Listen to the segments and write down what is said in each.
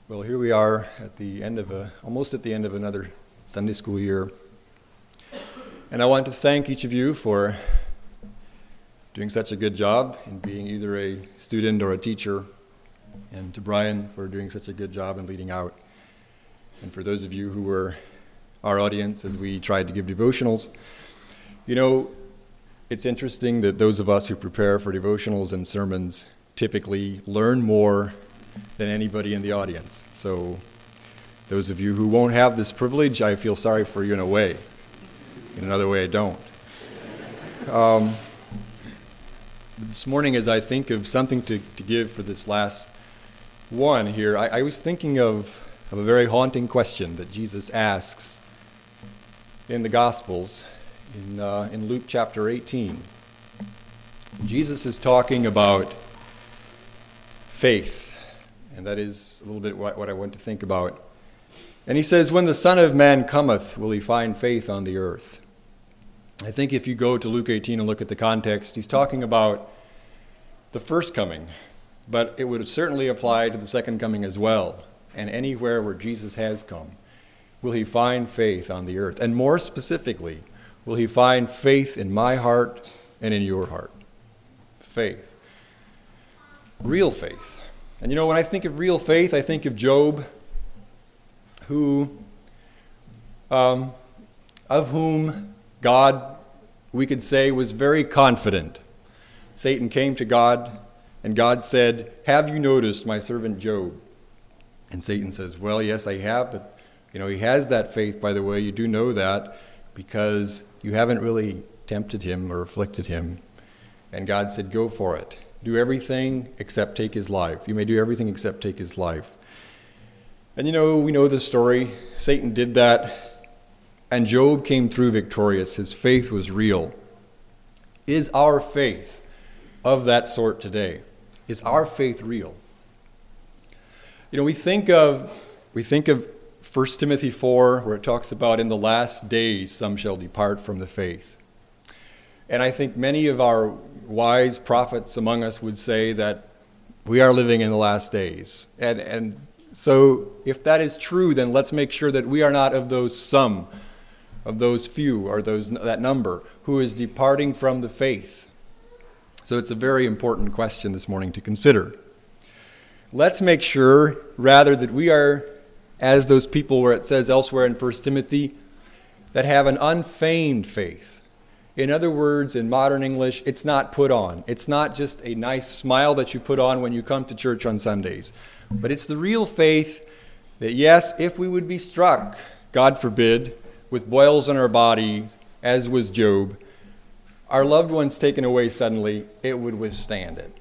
Well, here we are at the end of almost at the end of another Sunday school year. And I want to thank each of you for doing such a good job in being either a student or a teacher, and to Brian for doing such a good job in leading out. And for those of you who were our audience as we tried to give devotionals, you know, it's interesting that those of us who prepare for devotionals and sermons typically learn more than anybody in the audience. So those of you who won't have this privilege, I feel sorry for you in a way. In another way, I don't. This morning, as I think of something to give for this last one here, I was thinking of a very haunting question that Jesus asks in the Gospels in Luke chapter 18. Jesus is talking about faith. And that is a little bit what I want to think about. And he says, when the Son of Man cometh, will he find faith on the earth? I think if you go to Luke 18 and look at the context, he's talking about the first coming. But it would certainly apply to the second coming as well. And anywhere where Jesus has come, will he find faith on the earth? And more specifically, will he find faith in my heart and in your heart? Faith. Real faith. And you know, when I think of real faith, I think of Job, of whom God, we could say, was very confident. Satan came to God, and God said, "Have you noticed my servant Job?" And Satan says, "Well, yes, I have, but you know, he has that faith, by the way. You do know that because you haven't really tempted him or afflicted him." And God said, "Go for it. Do everything except take his life. You may do everything except take his life." And you know, we know the story. Satan did that, and Job came through victorious. His faith was real. Is our faith of that sort today? Is our faith real? You know, we think of 1 Timothy 4, where it talks about in the last days some shall depart from the faith. And I think many of our wise prophets among us would say that we are living in the last days. And so if that is true, then let's make sure that we are not of those some, of those few, or that number, who is departing from the faith. So it's a very important question this morning to consider. Let's make sure, rather, that we are as those people where it says elsewhere in 1 Timothy, that have an unfeigned faith. In other words, in modern English, it's not put on. It's not just a nice smile that you put on when you come to church on Sundays. But it's the real faith that, yes, if we would be struck, God forbid, with boils on our bodies, as was Job, our loved ones taken away suddenly, it would withstand it.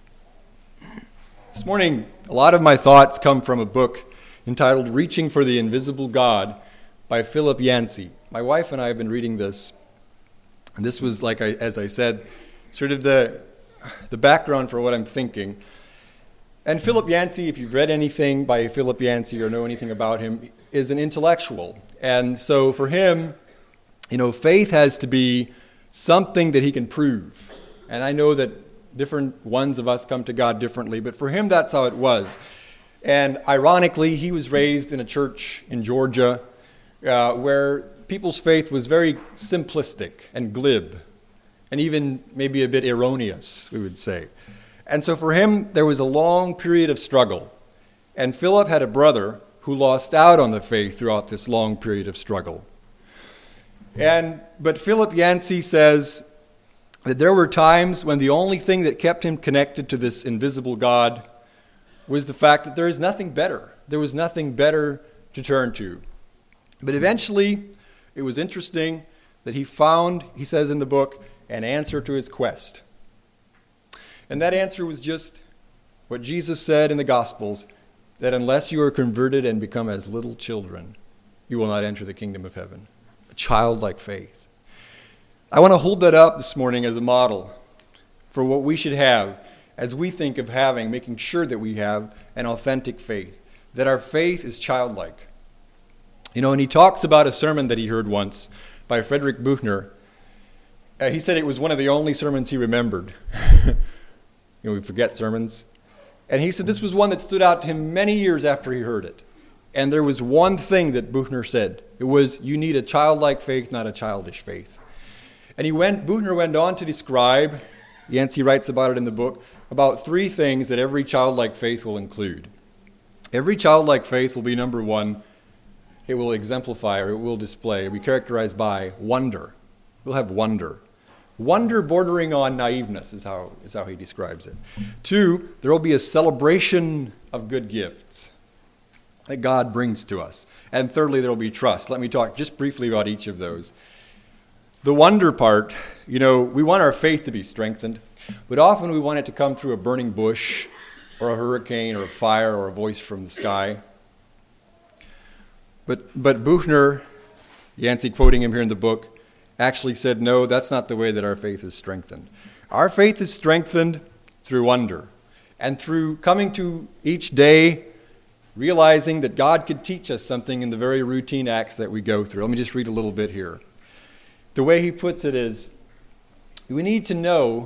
This morning, a lot of my thoughts come from a book entitled Reaching for the Invisible God by Philip Yancey. My wife and I have been reading this. And this was, as I said, sort of the background for what I'm thinking. And Philip Yancey, if you've read anything by Philip Yancey or know anything about him, is an intellectual. And so for him, you know, faith has to be something that he can prove. And I know that different ones of us come to God differently, but for him, that's how it was. And ironically, he was raised in a church in Georgia where people's faith was very simplistic and glib, and even maybe a bit erroneous, we would say. And so for him, there was a long period of struggle. And Philip had a brother who lost out on the faith throughout this long period of struggle. But Philip Yancey says that there were times when the only thing that kept him connected to this invisible God was the fact that there is nothing better. There was nothing better to turn to. But eventually, it was interesting that he found, he says in the book, an answer to his quest. And that answer was just what Jesus said in the Gospels, that unless you are converted and become as little children, you will not enter the kingdom of heaven. A childlike faith. I want to hold that up this morning as a model for what we should have as we think of making sure that we have an authentic faith, that our faith is childlike. You know, and he talks about a sermon that he heard once by Frederick Buechner. He said it was one of the only sermons he remembered. We forget sermons. And he said this was one that stood out to him many years after he heard it. And there was one thing that Buechner said. It was, you need a childlike faith, not a childish faith. And Buechner went on to describe, Yancey writes about it in the book, about 3 things that every childlike faith will include. Every childlike faith will be, number 1, it will exemplify or it will display, be characterized by wonder. We'll have wonder. Wonder bordering on naiveness is how he describes it. 2, there will be a celebration of good gifts that God brings to us. And thirdly, there will be trust. Let me talk just briefly about each of those. The wonder part, we want our faith to be strengthened, but often we want it to come through a burning bush or a hurricane or a fire or a voice from the sky. But Buechner, Yancey quoting him here in the book, actually said, no, that's not the way that our faith is strengthened. Our faith is strengthened through wonder and through coming to each day realizing that God could teach us something in the very routine acts that we go through. Let me just read a little bit here. The way he puts it is, we need to know,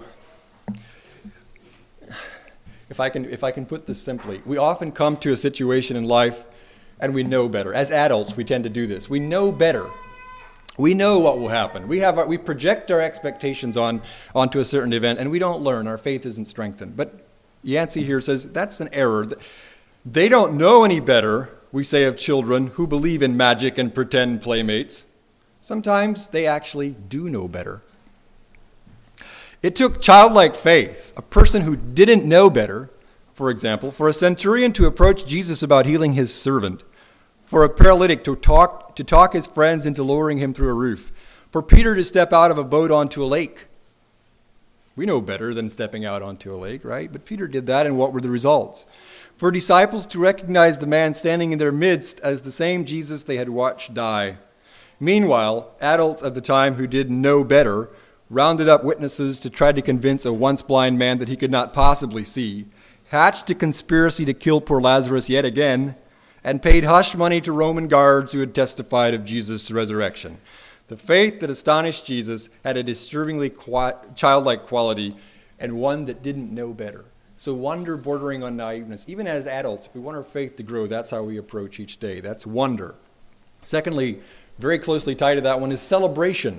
if I can put this simply, we often come to a situation in life and we know better. As adults, we tend to do this. We know better. We know what will happen. We project our expectations onto a certain event, and we don't learn. Our faith isn't strengthened. But Yancey here says that's an error. They don't know any better, we say of children who believe in magic and pretend playmates. Sometimes they actually do know better. It took childlike faith, a person who didn't know better, for example, for a centurion to approach Jesus about healing his servant, for a paralytic to talk his friends into lowering him through a roof, for Peter to step out of a boat onto a lake. We know better than stepping out onto a lake, right? But Peter did that, and what were the results? For disciples to recognize the man standing in their midst as the same Jesus they had watched die. Meanwhile, adults at the time who did know better rounded up witnesses to try to convince a once blind man that he could not possibly see, hatched a conspiracy to kill poor Lazarus yet again, and paid hush money to Roman guards who had testified of Jesus' resurrection. The faith that astonished Jesus had a disturbingly childlike quality and one that didn't know better. So wonder bordering on naiveness. Even as adults, if we want our faith to grow, that's how we approach each day. That's wonder. Secondly, very closely tied to that one is celebration.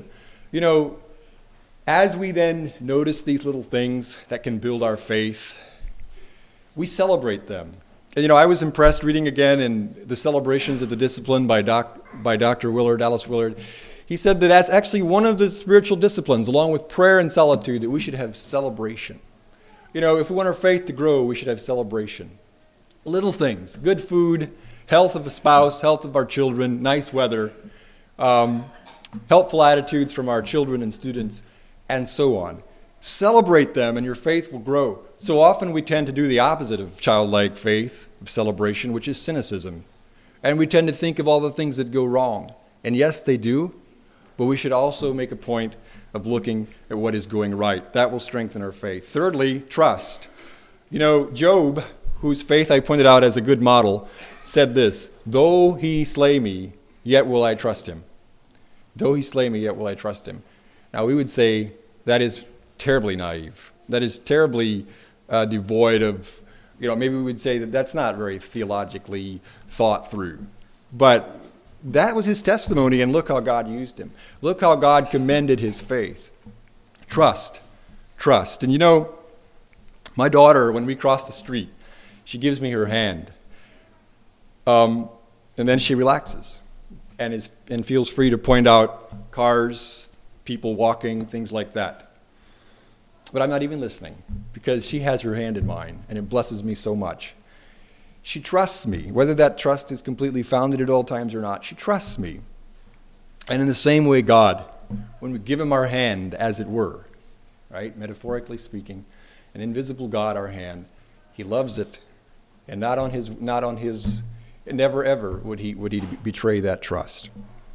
As we then notice these little things that can build our faith, we celebrate them. And, I was impressed reading again in the Celebrations of the Discipline by Dr. Willard, Dallas Willard. He said that that's actually one of the spiritual disciplines, along with prayer and solitude, that we should have celebration. If we want our faith to grow, we should have celebration. Little things, good food, health of a spouse, health of our children, nice weather, helpful attitudes from our children and students, and so on. Celebrate them and your faith will grow. So often we tend to do the opposite of childlike faith, of celebration, which is cynicism. And we tend to think of all the things that go wrong. And yes, they do, but we should also make a point of looking at what is going right. That will strengthen our faith. Thirdly, trust. Job, whose faith I pointed out as a good model, said this, though he slay me, yet will I trust him. Though he slay me, yet will I trust him. Now we would say that is terribly naive. That is terribly devoid of, maybe we would say that that's not very theologically thought through. But that was his testimony, and look how God used him. Look how God commended his faith. Trust. And my daughter, when we cross the street, she gives me her hand. And then she relaxes and feels free to point out cars, people walking, things like that. But I'm not even listening because she has her hand in mine, and it blesses me so much. She trusts me, whether that trust is completely founded at all times or not. She trusts me. And in the same way, God, when we give him our hand, as it were, right, metaphorically speaking, an invisible God, our hand, he loves it, and not on his, never ever would he betray that trust.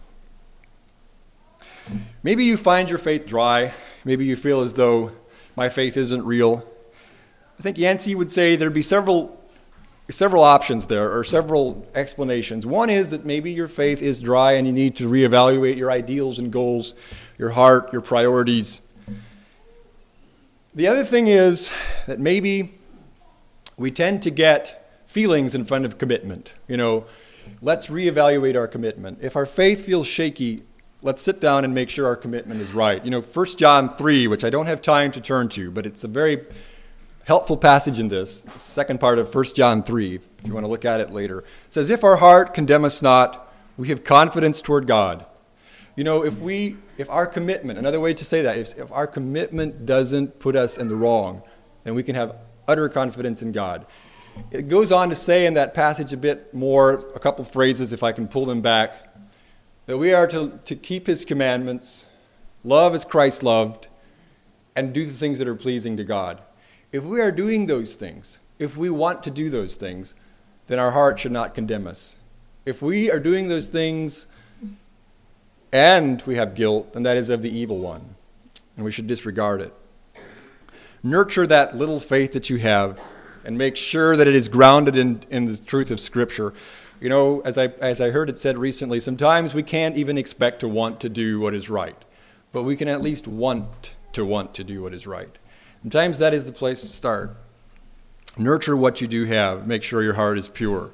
Maybe you find your faith dry. Maybe you feel as though my faith isn't real. I think Yancey would say there'd be several options there, or several explanations. One is that maybe your faith is dry and you need to reevaluate your ideals and goals, your heart, your priorities. The other thing is that maybe we tend to get feelings in front of commitment. Let's reevaluate our commitment. If our faith feels shaky, let's sit down and make sure our commitment is right. 1 John 3, which I don't have time to turn to, but it's a very helpful passage in this, the second part of 1 John 3, if you want to look at it later. It says, if our heart condemn us not, we have confidence toward God. If our commitment, another way to say that is if our commitment doesn't put us in the wrong, then we can have utter confidence in God. It goes on to say in that passage a bit more, a couple phrases, if I can pull them back, that we are to keep his commandments, love as Christ loved, and do the things that are pleasing to God. If we are doing those things, if we want to do those things, then our heart should not condemn us. If we are doing those things and we have guilt, then that is of the evil one, and we should disregard it. Nurture that little faith that you have and make sure that it is grounded in the truth of Scripture. As I heard it said recently, sometimes we can't even expect to want to do what is right, but we can at least want to do what is right. Sometimes that is the place to start. Nurture what you do have. Make sure your heart is pure.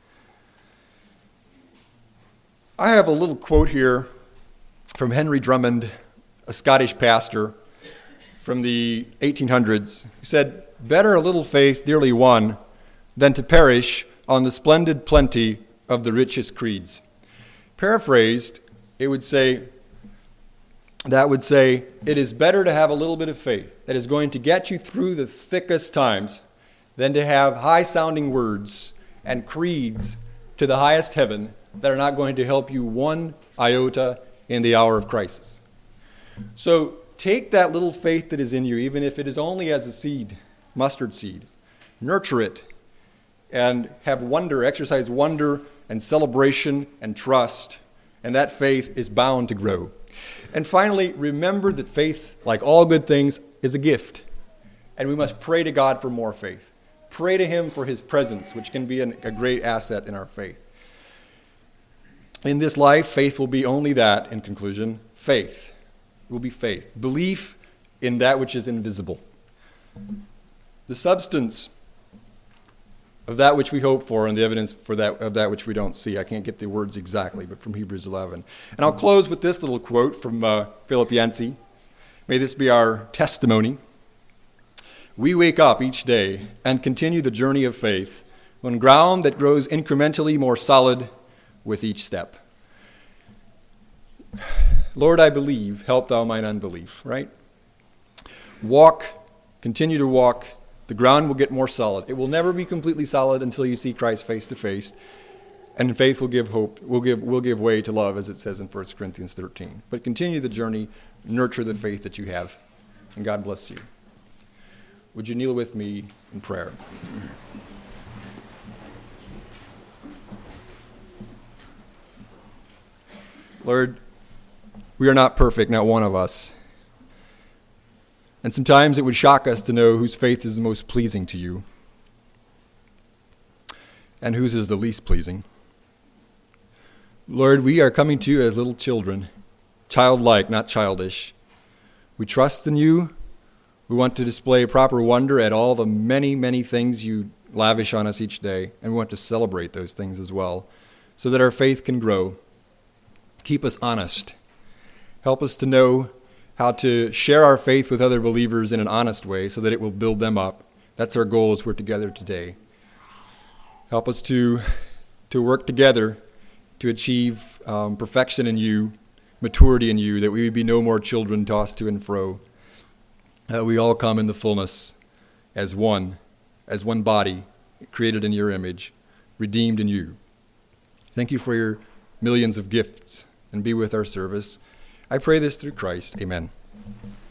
I have a little quote here from Henry Drummond, a Scottish pastor from the 1800s, who said, "Better a little faith dearly won than to perish on the splendid plenty of the richest creeds." Paraphrased, it would say, it is better to have a little bit of faith that is going to get you through the thickest times than to have high-sounding words and creeds to the highest heaven that are not going to help you one iota in the hour of crisis. So take that little faith that is in you, even if it is only as a seed, mustard seed, nurture it, and have wonder, exercise wonder and celebration and trust, and that faith is bound to grow. And finally, remember that faith, like all good things, is a gift, and we must pray to God for more faith. Pray to him for his presence, which can be a great asset in our faith. In this life, faith will be only that, in conclusion, faith. It will be faith, belief in that which is invisible. The substance of that which we hope for and the evidence of that which we don't see. I can't get the words exactly, but from Hebrews 11. And I'll close with this little quote from Philip Yancey. May this be our testimony. We wake up each day and continue the journey of faith on ground that grows incrementally more solid with each step. Lord, I believe, help thou mine unbelief, right? Continue to walk. The ground will get more solid. It will never be completely solid until you see Christ face to face. And faith will give hope, will give way to love, as it says in 1 Corinthians 13. But continue the journey, nurture the faith that you have, and God bless you. Would you kneel with me in prayer? Lord, we are not perfect, not one of us. And sometimes it would shock us to know whose faith is the most pleasing to you and whose is the least pleasing. Lord, we are coming to you as little children, childlike, not childish. We trust in you. We want to display proper wonder at all the many, many things you lavish on us each day, and we want to celebrate those things as well so that our faith can grow. Keep us honest. Help us to know how to share our faith with other believers in an honest way so that it will build them up. That's our goal as we're together today. Help us to work together to achieve perfection in you, maturity in you, that we would be no more children tossed to and fro. We all come in the fullness as one body, created in your image, redeemed in you. Thank you for your millions of gifts, and be with our service. I pray this through Christ. Amen.